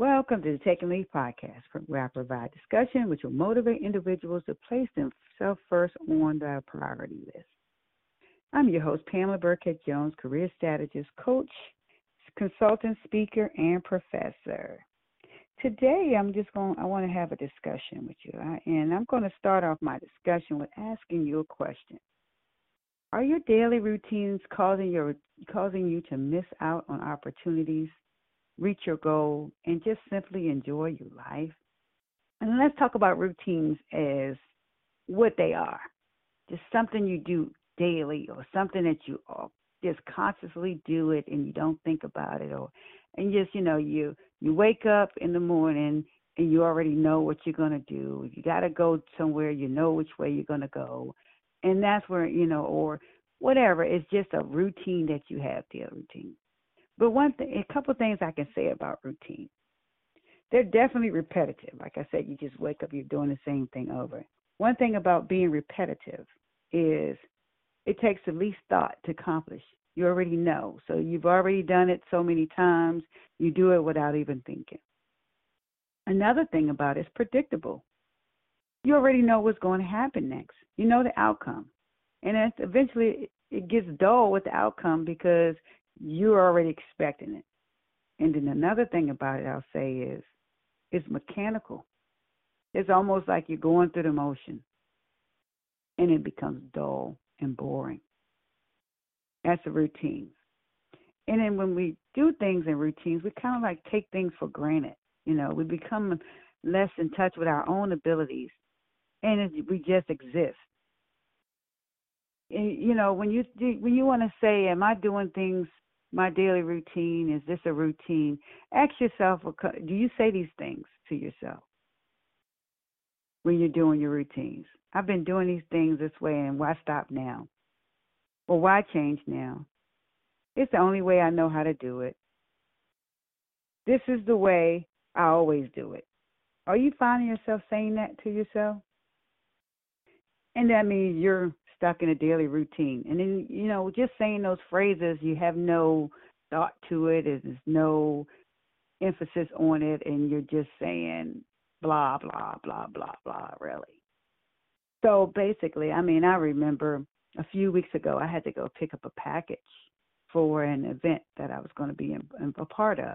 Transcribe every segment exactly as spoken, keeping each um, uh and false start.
Welcome to the Take and Lead podcast, where I provide discussion which will motivate individuals to place themselves first on their priority list. I'm your host, Pamela Burkett Jones, career strategist, coach, consultant, speaker, and professor. Today, I'm just going. I want to have a discussion with you, and I'm going to start off my discussion with asking you a question. Are your daily routines causing your causing you to miss out on opportunities, reach your goal, and just simply enjoy your life? And let's talk about routines as what they are. Just something you do daily, or something that you just consciously do it and you don't think about it, or and just, you know, you you wake up in the morning and you already know what you're going to do. You got to go somewhere, you know which way you're going to go. And that's where, you know, or whatever. It's just a routine that you have, daily routine. But one thing, a couple of things I can say about routine. They're definitely repetitive. Like I said, you just wake up, you're doing the same thing over. One thing about being repetitive is it takes the least thought to accomplish. You already know. So you've already done it so many times, you do it without even thinking. Another thing about it is predictable. You already know what's going to happen next. You know the outcome. And it's eventually it gets dull with the outcome because you're already expecting it. And then another thing about it I'll say is it's mechanical. It's almost like you're going through the motion, and it becomes dull and boring. That's a routine. And then when we do things in routines, we kind of like take things for granted. You know, we become less in touch with our own abilities, and it, we just exist. And, you know, when you do, when you want to say, am I doing things, my daily routine, is this a routine? Ask yourself, do you say these things to yourself when you're doing your routines? I've been doing these things this way, and why stop now? Or why change now? It's the only way I know how to do it. This is the way I always do it. Are you finding yourself saying that to yourself? And that means you're stuck in a daily routine. And then, you know, just saying those phrases, you have no thought to it, there's no emphasis on it, and you're just saying blah, blah, blah, blah, blah, really. So basically, I mean, I remember a few weeks ago, I had to go pick up a package for an event that I was going to be in, in, a part of.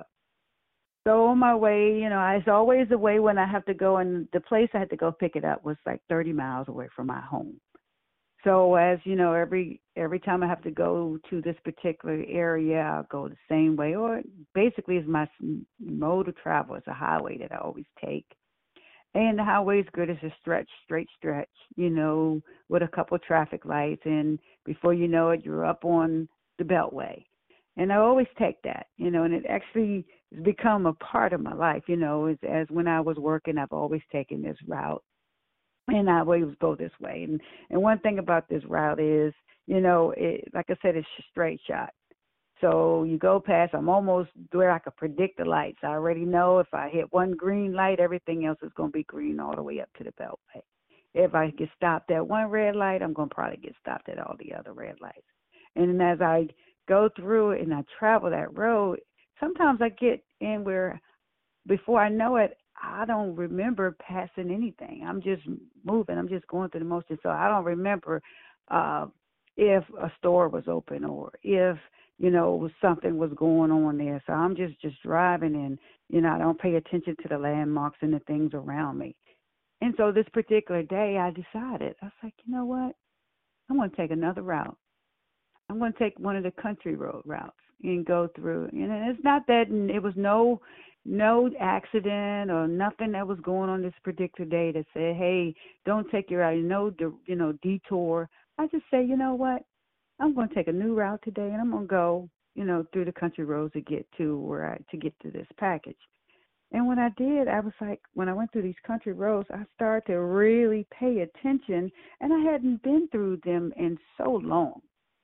So on my way, you know, it's always a way when I have to go, and the place I had to go pick it up was like thirty miles away from my home. So as you know, every every time I have to go to this particular area, I'll go the same way, or basically it's my mode of travel. It's a highway that I always take. And the highway is good. It's a stretch, straight stretch, you know, with a couple of traffic lights. And before you know it, you're up on the Beltway. And I always take that, you know, and it actually has become a part of my life, you know, as, as when I was working, I've always taken this route. And I always go this way. And, and one thing about this route is, you know, it, like I said, it's a straight shot. So you go past, I'm almost where I could predict the lights. I already know if I hit one green light, everything else is going to be green all the way up to the Beltway. If I get stopped at one red light, I'm going to probably get stopped at all the other red lights. And as I go through it and I travel that road, sometimes I get in where before I know it, I don't remember passing anything. I'm just moving. I'm just going through the motion. So I don't remember uh, if a store was open or if, you know, something was going on there. So I'm just, just driving and, you know, I don't pay attention to the landmarks and the things around me. And so this particular day I decided, I was like, you know what? I'm going to take another route. I'm going to take one of the country road routes and go through. And it's not that it was no no accident or nothing that was going on this particular day that said, hey, don't take your route, no, you know, detour. I just say, you know what? I'm going to take a new route today, and I'm going to go, you know, through the country roads to get to where I to get to this package. And when I did, I was like, when I went through these country roads, I started to really pay attention, and I hadn't been through them in so long.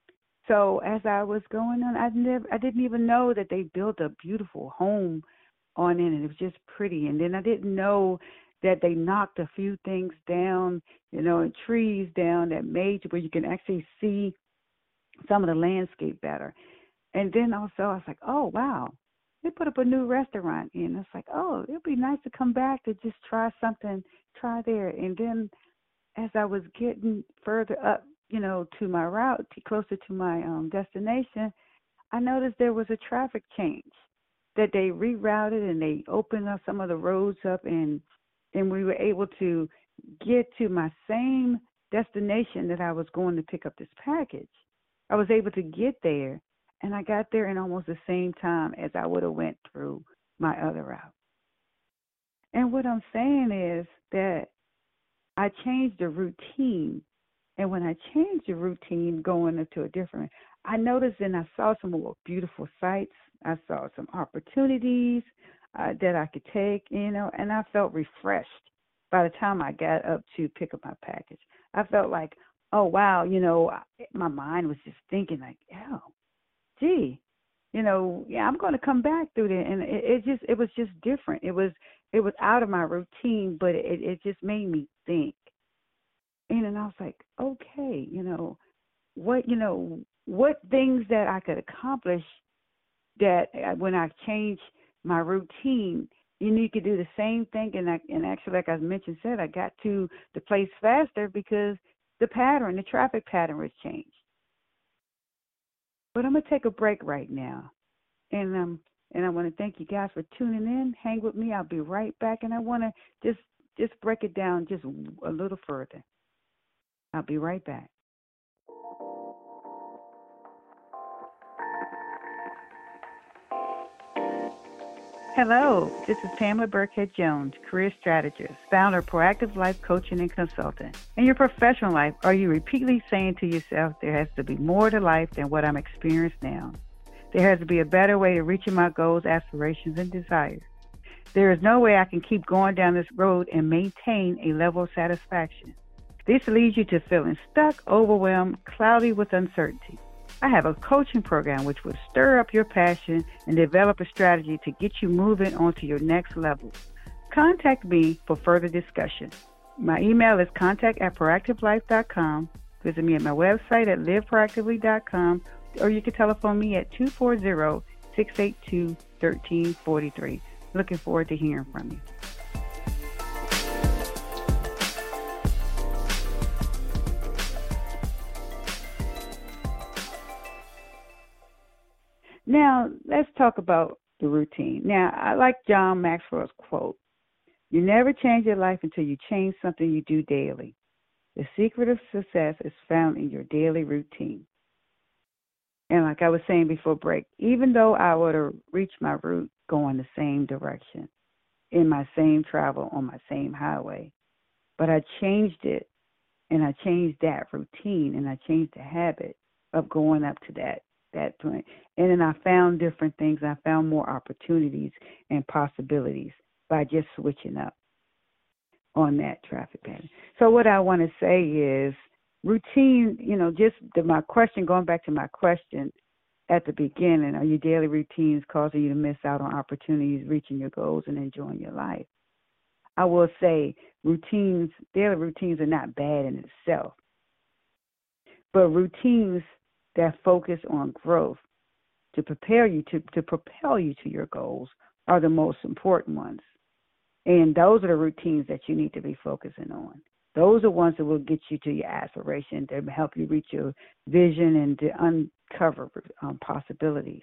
So as I was going on, I never, I didn't even know that they built a beautiful home on it, and it was just pretty. And then I didn't know that they knocked a few things down, you know, and trees down that made where you can actually see some of the landscape better. And then also I was like, oh, wow, they put up a new restaurant, and it's like, oh, it'd be nice to come back to just try something, try there. And then as I was getting further up, you know, to my route, to closer to my um, destination, I noticed there was a traffic change that they rerouted and they opened up some of the roads up, and and we were able to get to my same destination that I was going to pick up this package. I was able to get there, and I got there in almost the same time as I would have went through my other route. And what I'm saying is that I changed the routine, and when I changed the routine going into a different, I noticed and I saw some more beautiful sights. I saw some opportunities uh, that I could take, you know, and I felt refreshed by the time I got up to pick up my package. I felt like, oh, wow, you know, my mind was just thinking like, oh, gee, you know, yeah, I'm going to come back through there. And it, it just, it was just different. It was, it was out of my routine, but it, it just made me think. And then I was like, okay, you know, what, you know, what things that I could accomplish that when I change my routine, you know, you could do the same thing. And, I, and actually, like I mentioned, said, I got to the place faster because the pattern, the traffic pattern was changed. But I'm going to take a break right now. And um, and I want to thank you guys for tuning in. Hang with me. I'll be right back. And I want to just, just break it down just a little further. I'll be right back. Hello, this is Pamela Burkhead Jones, career strategist, founder of Proactive Life Coaching and Consultant. In your professional life, are you repeatedly saying to yourself, there has to be more to life than what I'm experiencing now? There has to be a better way of reaching my goals, aspirations, and desires. There is no way I can keep going down this road and maintain a level of satisfaction. This leads you to feeling stuck, overwhelmed, cloudy with uncertainty. I have a coaching program which will stir up your passion and develop a strategy to get you moving on to your next level. Contact me for further discussion. My email is contact at proactive life dot com. Visit me at my website at live proactively dot com, or you can telephone me at two four zero, six eight two, one three four three. Looking forward to hearing from you. Now, let's talk about the routine. Now, I like John Maxwell's quote, you never change your life until you change something you do daily. The secret of success is found in your daily routine. And like I was saying before break, even though I would have reached my route going the same direction, in my same travel, on my same highway, but I changed it, and I changed that routine, and I changed the habit of going up to that that point. And then I found different things. I found more opportunities and possibilities by just switching up on that traffic pattern. So what I want to say is routine, you know, just the, my question, going back to my question at the beginning, are your daily routines causing you to miss out on opportunities, reaching your goals, and enjoying your life? I will say routines, daily routines are not bad in itself, but routines that focus on growth to prepare you to, to propel you to your goals are the most important ones. And those are the routines that you need to be focusing on. Those are ones that will get you to your aspiration, to help you reach your vision and to uncover um, possibilities.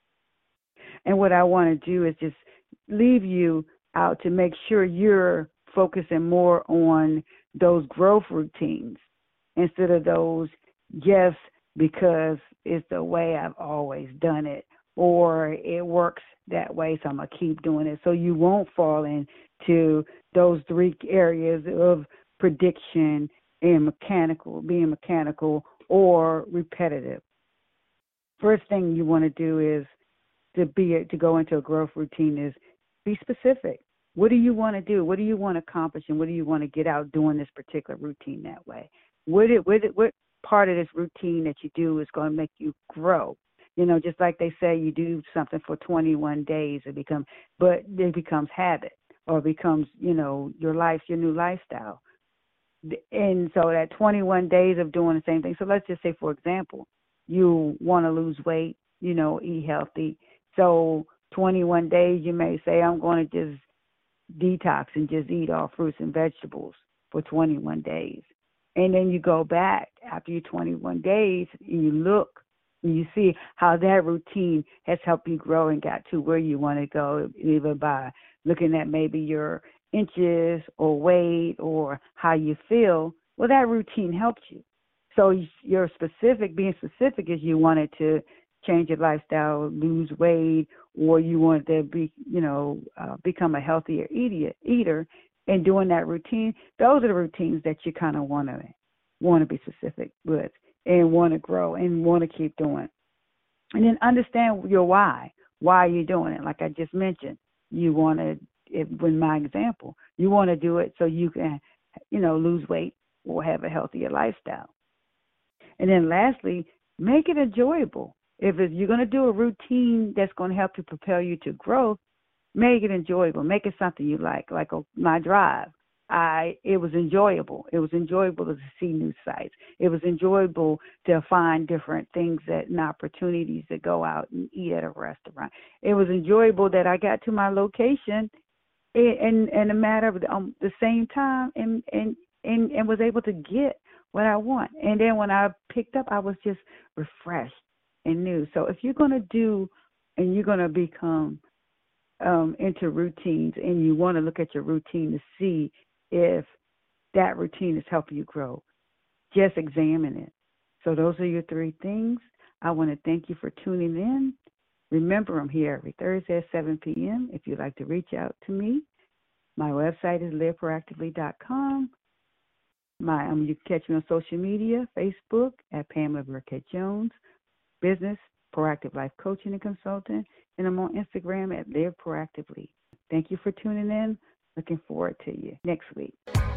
And what I want to do is just leave you out to make sure you're focusing more on those growth routines instead of those just because it's the way I've always done it, or it works that way, so I'm going to keep doing it. So you won't fall into those three areas of prediction and mechanical, being mechanical or repetitive. First thing you want to do is to be to go into a growth routine is be specific. What do you want to do? What do you want to accomplish, and what do you want to get out doing this particular routine that way? What it, what it, what part of this routine that you do is going to make you grow? You know, just like they say, you do something for twenty-one days, it becomes, but it becomes habit, or becomes, you know, your life, your new lifestyle. And so that twenty-one days of doing the same thing. So let's just say, for example, you want to lose weight, you know, eat healthy. So twenty-one days, you may say, I'm going to just detox and just eat all fruits and vegetables for twenty-one days. And then you go back after your twenty-one days and you look and you see how that routine has helped you grow and got to where you want to go, either by looking at maybe your inches or weight or how you feel. Well, that routine helped you. So you're specific, being specific is you wanted to change your lifestyle, lose weight, or you wanted to be, you know, uh, become a healthier eater, eater, and doing that routine. Those are the routines that you kind of want to want to be specific with and want to grow and want to keep doing. And then understand your why. Why are you doing it? Like I just mentioned, you want to, with my example, you want to do it so you can, you know, lose weight or have a healthier lifestyle. And then lastly, make it enjoyable. If it's, you're going to do a routine that's going to help to propel you to growth, make it enjoyable. Make it something you like. Like a, my drive, I it was enjoyable. It was enjoyable to see new sights. It was enjoyable to find different things that, and opportunities to go out and eat at a restaurant. It was enjoyable that I got to my location in, in, in a matter of um, the same time and, and, and, and was able to get what I want. And then when I picked up, I was just refreshed and new. So if you're going to do and you're going to become um, into routines and you want to look at your routine to see if that routine is helping you grow, just examine it. So those are your three things. I want to thank you for tuning in. Remember, I'm here every Thursday at seven p.m. If you'd like to reach out to me, my website is live proactively dot com. My, um, you can catch me on social media, Facebook at Pamela Burkett Jones, Business, Proactive Life Coaching and Consultant, and I'm on Instagram at Live Proactively. Thank you for tuning in. Looking forward to you next week.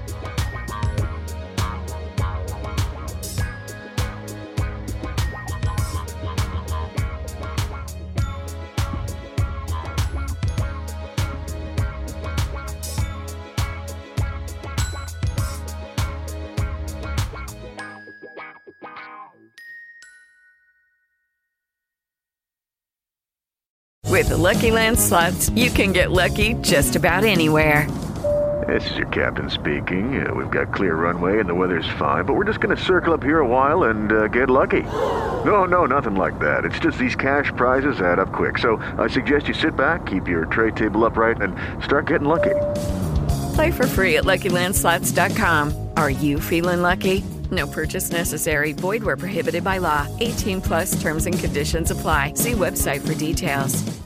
With the Lucky Land Slots, you can get lucky just about anywhere. This is your captain speaking. Uh, we've got clear runway and the weather's fine, but we're just going to circle up here a while and uh, get lucky. No, no, nothing like that. It's just these cash prizes add up quick. So I suggest you sit back, keep your tray table upright, and start getting lucky. Play for free at Lucky Land Slots dot com. Are you feeling lucky? No purchase necessary. Void where prohibited by law. eighteen plus terms and conditions apply. See website for details.